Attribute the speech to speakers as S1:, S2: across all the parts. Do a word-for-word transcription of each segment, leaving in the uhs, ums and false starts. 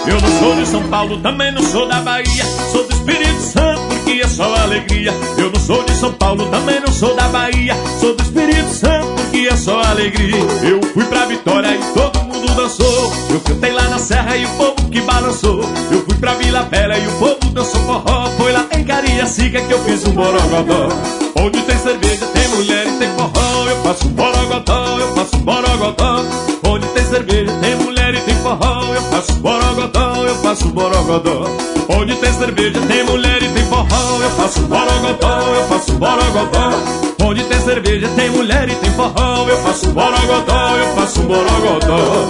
S1: Eu não sou de São Paulo, também não sou da Bahia. Sou do Espírito Santo, porque é só alegria. Eu não sou de São Paulo, também não sou da Bahia. Sou do Espírito Santo, porque é só alegria. Eu fui pra Vitória e todo mundo dançou. Eu cantei lá na Serra e o povo que balançou. Eu fui pra Vila Velha e o povo dançou forró. Foi lá em Cariacica que eu fiz um borogodó. Onde tem cerveja, tem mulher e tem forró. Eu faço um borogodó, eu faço um borogodó. Onde tem cerveja, tem mulher e tem forró. Eu faço um borogodó, eu faço um borogodó. Onde tem cerveja, tem mulher e tem forró. Eu faço um borogodó, eu faço um borogodó. Onde tem cerveja, tem mulher e tem forró. Eu faço um borogodó, eu faço um borogodó.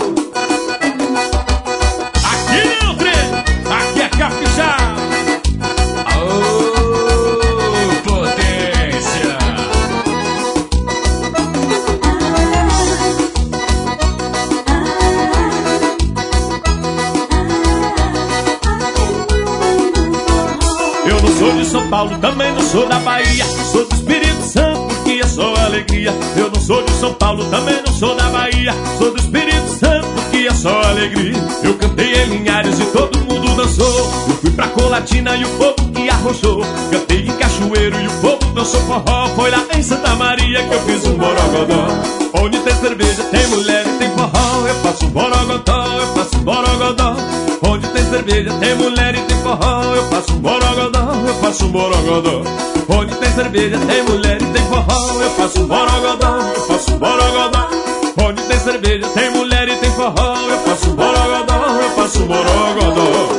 S1: Aqui não, trem, aqui é caprichar.
S2: Oh, potência.
S1: Eu não sou de São Paulo, também não sou da Bahia. Sou do Espírito Santo, porque é só alegria. Eu não sou de São Paulo, também não sou da Bahia. Sou do Espírito Santo, porque é só alegria. Eu cantei em Linhares e todo mundo dançou. Eu fui pra Colatina e o povo que arrochou. Cantei em Cachoeiro e o povo dançou forró. Foi lá em Santa Maria que eu fiz um borogodó. Onde tem cerveja, tem mulher e tem forró. Eu faço um borogodó, eu faço um borogodó. Onde tem cerveja, tem mulher e tem forró. Eu faço um borogodó, eu faço um borogodó. Onde tem cerveja, tem mulher e tem forró. Eu faço um borogodó, eu faço um borogodó. Onde tem cerveja, tem mulher e tem forró. Eu faço um borogodó, eu faço um borogodó.